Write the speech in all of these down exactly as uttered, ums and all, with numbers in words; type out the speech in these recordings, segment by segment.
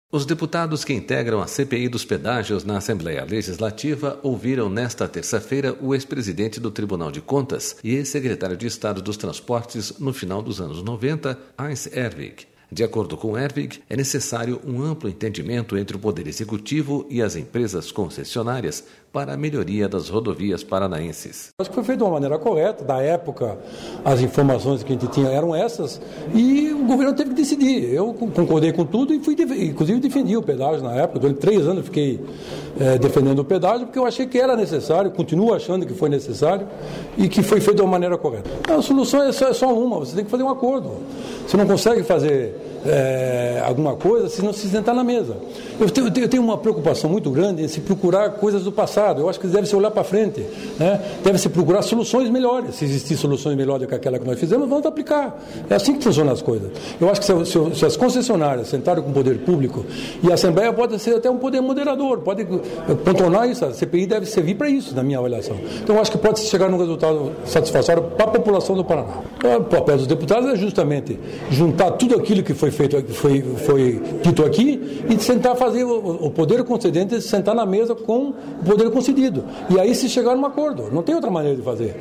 Os deputados que integram a C P I dos pedágios na Assembleia Legislativa ouviram nesta terça-feira o ex-presidente do Tribunal de Contas e ex-secretário de Estado dos Transportes no final dos anos noventa, Heinz Herwig. De acordo com Herwig, é necessário um amplo entendimento entre o Poder Executivo e as empresas concessionárias para a melhoria das rodovias paranaenses. Acho que foi feito de uma maneira correta. Da época, as informações que a gente tinha eram essas e o governo teve que decidir. Eu concordei com tudo e fui, inclusive, defendi o pedágio na época. Durante três anos eu fiquei é, defendendo o pedágio porque eu achei que era necessário, continuo achando que foi necessário e que foi feito de uma maneira correta. A solução é só, é só uma, você tem que fazer um acordo. Você não consegue fazer é, alguma coisa se não se sentar na mesa. Eu tenho, eu tenho uma preocupação muito grande em se procurar coisas do passado. Eu acho que deve se olhar para frente, né? Deve se procurar soluções melhores. Se existir soluções melhores do que aquela que nós fizemos, vamos aplicar. É assim que funcionam as coisas. Eu acho que se, se, se as concessionárias sentarem com o poder público, e a Assembleia pode ser até um poder moderador, pode contornar isso. A C P I deve servir para isso, na minha avaliação. Então eu acho que pode chegar num resultado satisfatório para a população do Paraná. O papel dos deputados é justamente juntar tudo aquilo que foi feito, foi, foi dito aqui, e tentar fazer o, o poder concedente sentar na mesa com o poder concedido. E aí se chegar num acordo. Não tem outra maneira de fazer.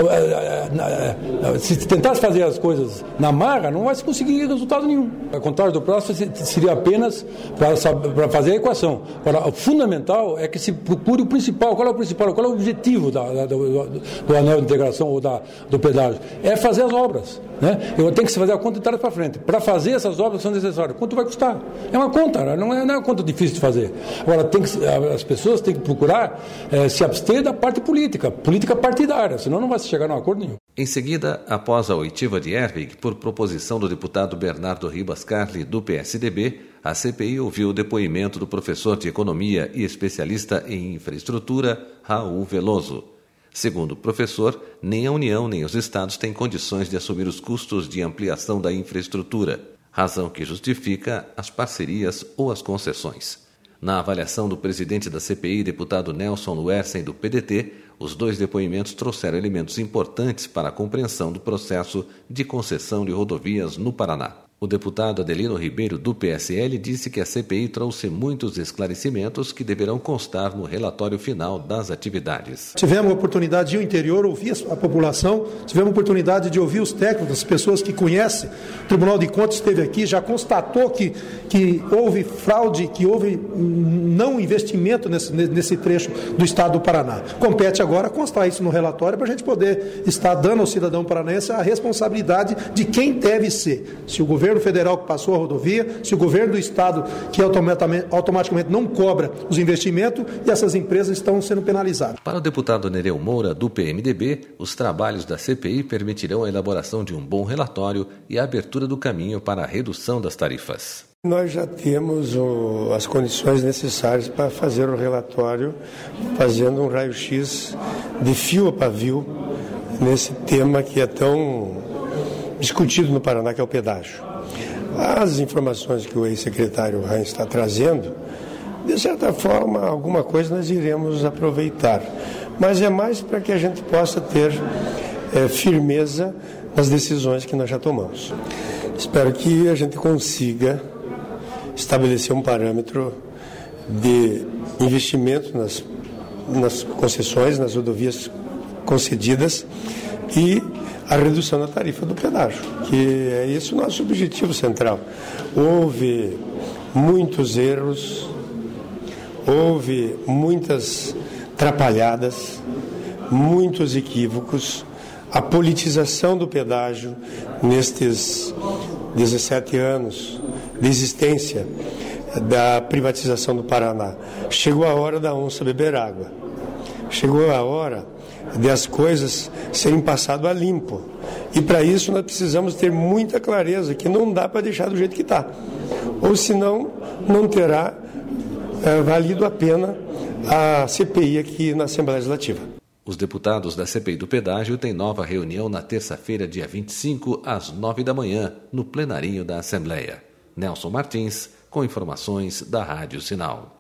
Se tentar fazer as coisas na marra, não vai se conseguir resultado nenhum. A contagem do prazo seria apenas para fazer a equação. Agora, o fundamental é que se procure o principal. Qual é o principal? Qual é o objetivo da, da, do, do anel de integração ou da, do pedágio? É fazer as obras. Né? Eu tenho que fazer a conta de trás para frente. Para fazer essas obras que são necessárias, quanto vai custar? É uma conta, não é, não é uma conta difícil de fazer. Agora, tem que, as pessoas têm que procurar é, se abster da parte política, política partidária, senão não vai se chegar a um acordo nenhum. Em seguida, após a oitiva de Herwig, por proposição do deputado Bernardo Ribas Carli, do P S D B, a C P I ouviu o depoimento do professor de Economia e especialista em infraestrutura, Raul Veloso. Segundo o professor, nem a União nem os estados têm condições de assumir os custos de ampliação da infraestrutura, razão que justifica as parcerias ou as concessões. Na avaliação do presidente da C P I, deputado Nelson Luersen, do P D T, os dois depoimentos trouxeram elementos importantes para a compreensão do processo de concessão de rodovias no Paraná. O deputado Adelino Ribeiro, do P S L, disse que a C P I trouxe muitos esclarecimentos que deverão constar no relatório final das atividades. Tivemos a oportunidade de ir ao interior, ouvir a população, tivemos a oportunidade de ouvir os técnicos, as pessoas que conhecem. O Tribunal de Contas esteve aqui, já constatou que, que houve fraude, que houve não investimento nesse, nesse trecho do estado do Paraná. Compete agora constar isso no relatório para a gente poder estar dando ao cidadão paranaense a responsabilidade de quem deve ser. Se o governo federal que passou a rodovia, se o governo do estado que automaticamente não cobra os investimentos e essas empresas estão sendo penalizadas. Para o deputado Nereu Moura, do P M D B, os trabalhos da C P I permitirão a elaboração de um bom relatório e a abertura do caminho para a redução das tarifas. Nós já temos o, as condições necessárias para fazer o relatório, fazendo um raio-x de fio a pavio nesse tema que é tão discutido no Paraná, que é o pedágio. As informações que o ex-secretário Heinz está trazendo, de certa forma, alguma coisa nós iremos aproveitar. Mas é mais para que a gente possa ter é, firmeza nas decisões que nós já tomamos. Espero que a gente consiga estabelecer um parâmetro de investimento nas, nas concessões, nas rodovias concedidas e a redução da tarifa do pedágio, que é esse o nosso objetivo central. Houve muitos erros, houve muitas atrapalhadas, muitos equívocos, a politização do pedágio nestes dezessete anos de existência da privatização do Paraná. Chegou a hora da onça beber água. Chegou a hora das coisas serem passadas a limpo. E para isso nós precisamos ter muita clareza que não dá para deixar do jeito que está. Ou senão não terá é, valido a pena a C P I aqui na Assembleia Legislativa. Os deputados da C P I do pedágio têm nova reunião na terça-feira, dia vinte e cinco, às nove da manhã, no plenarinho da Assembleia. Nelson Martins, com informações da Rádio Sinal.